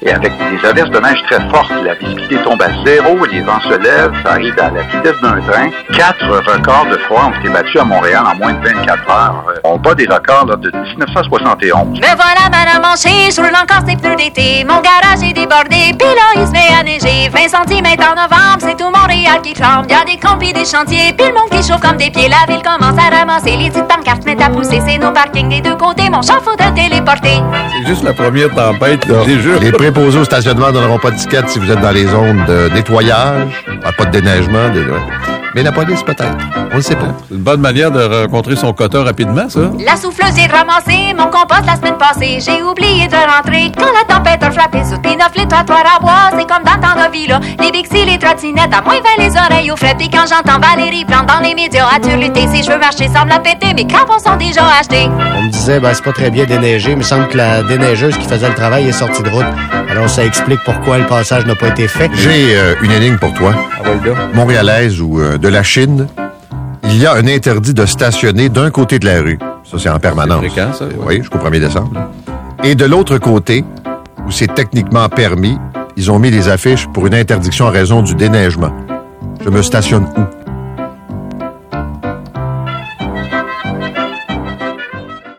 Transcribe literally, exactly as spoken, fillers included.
Et avec des averses de neige très fortes, la visibilité tombe à zéro, les vents se lèvent, ça arrive à la vitesse d'un train. Quatre records de froid ont été battus à Montréal en moins de vingt-quatre heures. On bat des records là, de dix-neuf cent soixante et onze. Me voilà, madame Manché, je roule encore ces pneus d'été. Mon garage est débordé, puis là, il se met à neiger. vingt centimètres en novembre, c'est tout Montréal qui tremble. Y a des comptes pis des chantiers, puis le monde qui chauffe comme des pieds. La ville commence à ramasser, les petites pancartes mettent à pousser. C'est nos parkings des deux côtés, mon char faut te téléporter. C'est juste la première tempête, là. Déjà. Les préposés au stationnement ne donneront pas de ticket si vous êtes dans les zones de nettoyage, pas de déneigement. De... Mais la police, peut-être. On ne sait pas. C'est une bonne manière de rencontrer son quota rapidement, ça. La souffleuse est ramassée, mon compost la semaine passée. J'ai oublié de rentrer quand la tempête a frappé sur tes neuf les trottoirs à bois. C'est comme dans ton vie, là. Les bixi, les trottinettes, à moins vingt les oreilles au frais. Puis quand j'entends Valérie plante dans les médias à turluter, si je veux marcher, semble la péter, mes crampons sont déjà achetés. On me disait, ben, c'est pas très bien déneigé. Il me semble que la déneigeuse qui faisait le travail est sortie de route. Alors, ça explique pourquoi le passage n'a pas été fait. J'ai euh, une énigme pour toi. Ah oui, là. Montréalaise ou euh, de la Chine. Il y a un interdit de stationner d'un côté de la rue. Ça, c'est en permanence. C'est fréquent, ça. Oui, jusqu'au premier décembre. Et de l'autre côté, où c'est techniquement permis, ils ont mis des affiches pour une interdiction en raison du déneigement. Je me stationne où?